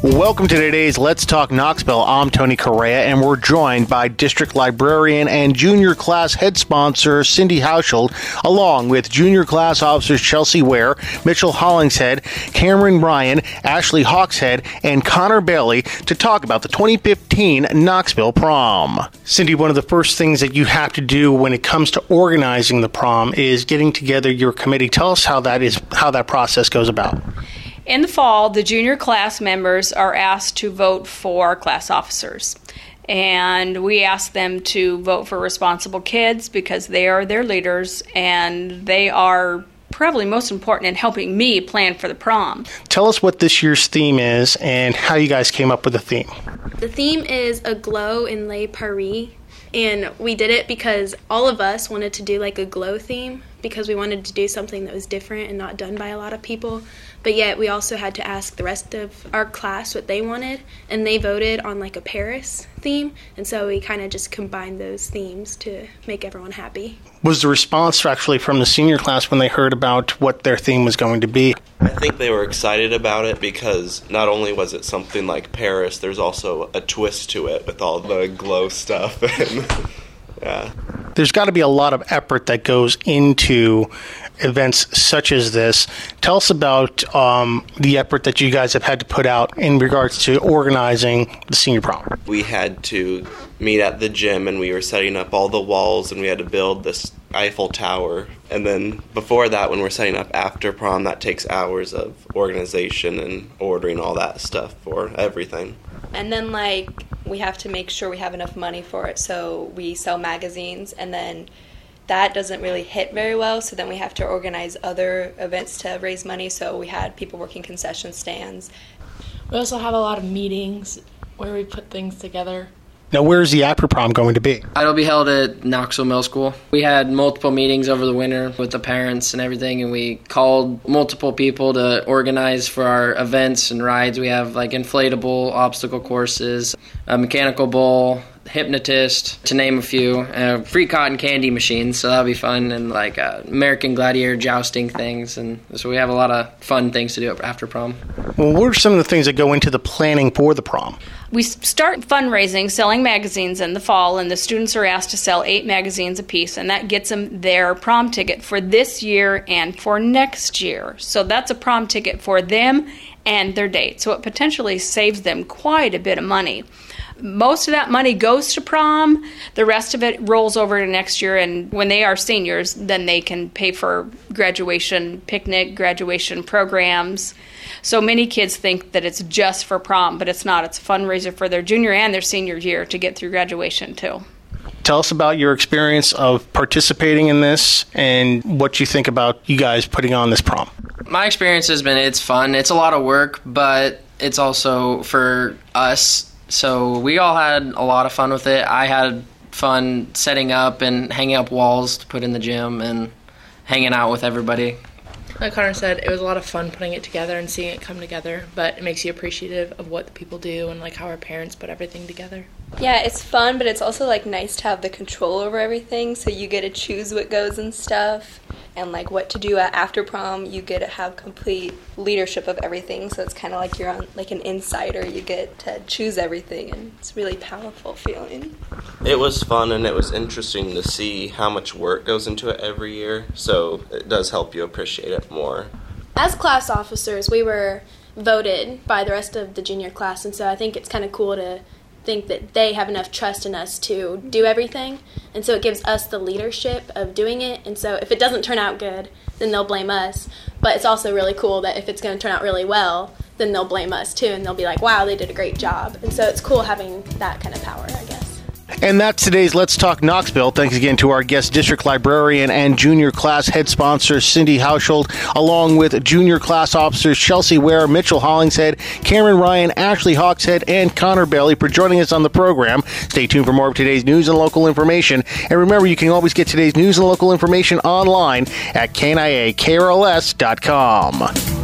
Welcome to today's Let's Talk Knoxville. I'm Tony Correa, and we're joined by District Librarian and Junior Class Head Sponsor Cindy Hauschild, along with Junior Class Officers Chelsea Ware, Mitchell Hollingshead, Cameron Ryan, Ashley Hawkshead, and Connor Bailey to talk about the 2015 Knoxville Prom. Cindy, one of the first things that you have to do when it comes to organizing the prom is getting together your committee. Tell us how that process goes about. In the fall, the junior class members are asked to vote for class officers. And we ask them to vote for responsible kids because they are their leaders and they are probably most important in helping me plan for the prom. Tell us what this year's theme is and how you guys came up with the theme. The theme is a glow in Le Paris. And we did it because all of us wanted to do like a glow theme because we wanted to do something that was different and not done by a lot of people. But yet we also had to ask the rest of our class what they wanted, and they voted on like a Paris theme. And so we kind of just combined those themes to make everyone happy. Was the response actually from the senior class when they heard about what their theme was going to be? I think they were excited about it because not only was it something like Paris, there's also a twist to it with all the glow stuff. Yeah. There's got to be a lot of effort that goes into events such as this. Tell us about the effort that you guys have had to put out in regards to organizing the senior prom. We had to meet at the gym, and we were setting up all the walls, and we had to build this Eiffel Tower. And then before that, when we're setting up after prom, that takes hours of organization and ordering all that stuff for everything. And then, we have to make sure we have enough money for it, so we sell magazines, and then that doesn't really hit very well, so then we have to organize other events to raise money, so we had people working concession stands. We also have a lot of meetings where we put things together. Now, where's the after prom going to be? It'll be held at Knoxville Middle School. We had multiple meetings over the winter with the parents and everything, and we called multiple people to organize for our events and rides. We have inflatable obstacle courses, a mechanical bull, hypnotist, to name a few, free cotton candy machines, so that'll be fun, and American Gladiator jousting things, and so we have a lot of fun things to do after prom. Well, what are some of the things that go into the planning for the prom? We start fundraising, selling magazines in the fall, and the students are asked to sell 8 magazines apiece, and that gets them their prom ticket for this year and for next year. So that's a prom ticket for them and their date. So it potentially saves them quite a bit of money. Most of that money goes to prom. The rest of it rolls over to next year, and when they are seniors, then they can pay for graduation picnic, graduation programs. So many kids think that it's just for prom, but it's not. It's a fundraiser for their junior and their senior year to get through graduation, too. Tell us about your experience of participating in this and what you think about you guys putting on this prom. My experience has been it's fun. It's a lot of work, but it's also for us. So we all had a lot of fun with it. I had fun setting up and hanging up walls to put in the gym and hanging out with everybody. Like Connor said, it was a lot of fun putting it together and seeing it come together, but it makes you appreciative of what the people do and how our parents put everything together. Yeah, it's fun, but it's also nice to have the control over everything, so you get to choose what goes and stuff, and what to do after prom. You get to have complete leadership of everything, so it's kind of like you're on an insider. You get to choose everything, and it's a really powerful feeling. It was fun, and it was interesting to see how much work goes into it every year, so it does help you appreciate it more. As class officers, we were voted by the rest of the junior class, and so I think it's kind of cool to think that they have enough trust in us to do everything, and so it gives us the leadership of doing it, and so if it doesn't turn out good, then they'll blame us, but it's also really cool that if it's going to turn out really well, then they'll blame us too, and they'll be like, wow, they did a great job, and so it's cool having that kind of power, I guess. And that's today's Let's Talk Knoxville. Thanks again to our guest district librarian and junior class head sponsor Cindy Hauschild, along with junior class officers Chelsea Ware, Mitchell Hollingshead, Cameron Ryan, Ashley Hawkshead, and Connor Bailey for joining us on the program. Stay tuned for more of today's news and local information. And remember, you can always get today's news and local information online at KNIAKRLS.com.